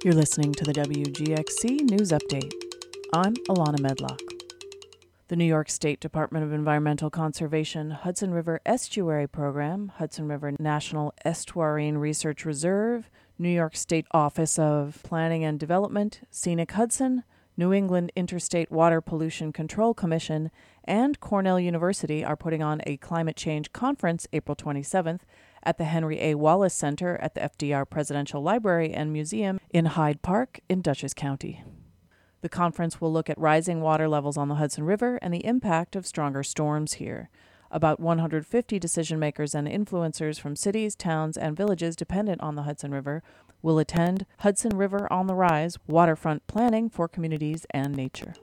You're listening to the WGXC News Update. I'm Alana Medlock. The New York State Department of Environmental Conservation Hudson River Estuary Program, Hudson River National Estuarine Research Reserve, New York State Office of Planning and Development, Scenic Hudson, New England Interstate Water Pollution Control Commission, and Cornell University are putting on a climate change conference April 27th at the Henry A. Wallace Center at the FDR Presidential Library and Museum in Hyde Park in Dutchess County. The conference will look at rising water levels on the Hudson River and the impact of stronger storms here. About 150 decision makers and influencers from cities, towns, and villages dependent on the Hudson River will attend Hudson River on the Rise Waterfront Planning for Communities and Nature.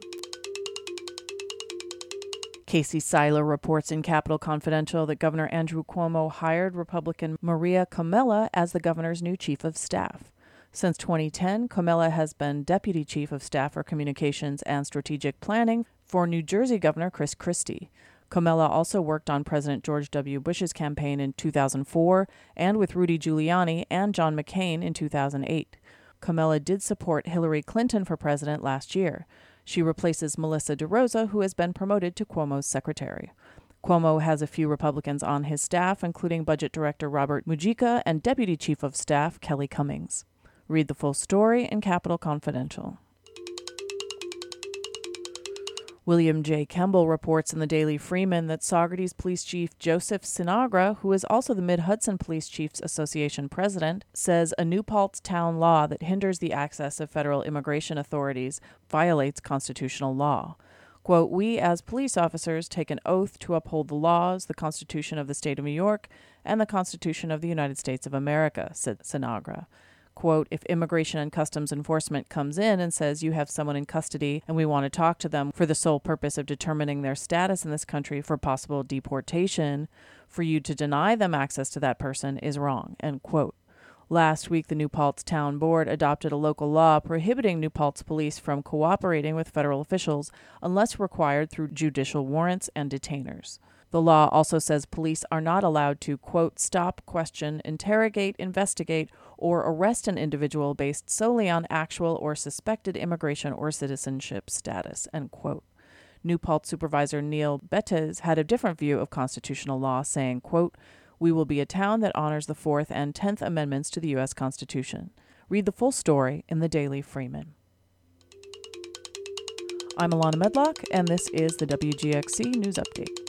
Casey Seiler reports in Capital Confidential that Governor Andrew Cuomo hired Republican Maria Comella as the governor's new chief of staff. Since 2010, Comella has been Deputy Chief of Staff for Communications and Strategic Planning for New Jersey Governor Chris Christie. Comella also worked on President George W. Bush's campaign in 2004 and with Rudy Giuliani and John McCain in 2008. Comella did support Hillary Clinton for president last year. She replaces Melissa DeRosa, who has been promoted to Cuomo's secretary. Cuomo has a few Republicans on his staff, including Budget Director Robert Mujica and Deputy Chief of Staff Kelly Cummings. Read the full story in Capital Confidential. William J. Kemble reports in the Daily Freeman that Saugerties Police Chief Joseph Sinagra, who is also the Mid-Hudson Police Chiefs Association president, says a New Paltz town law that hinders the access of federal immigration authorities violates constitutional law. Quote, "We as police officers take an oath to uphold the laws, the Constitution of the State of New York, and the Constitution of the United States of America," said Sinagra. Quote, "If Immigration and Customs Enforcement comes in and says you have someone in custody and we want to talk to them for the sole purpose of determining their status in this country for possible deportation, for you to deny them access to that person is wrong," end quote. Last week, the New Paltz Town Board adopted a local law prohibiting New Paltz police from cooperating with federal officials unless required through judicial warrants and detainers. The law also says police are not allowed to, quote, "stop, question, interrogate, investigate, or arrest an individual based solely on actual or suspected immigration or citizenship status," end quote. New Paltz Supervisor Neil Bettes had a different view of constitutional law, saying, quote, "We will be a town that honors the 4th and 10th Amendments to the U.S. Constitution." Read the full story in the Daily Freeman. I'm Alana Medlock, and this is the WGXC News Update.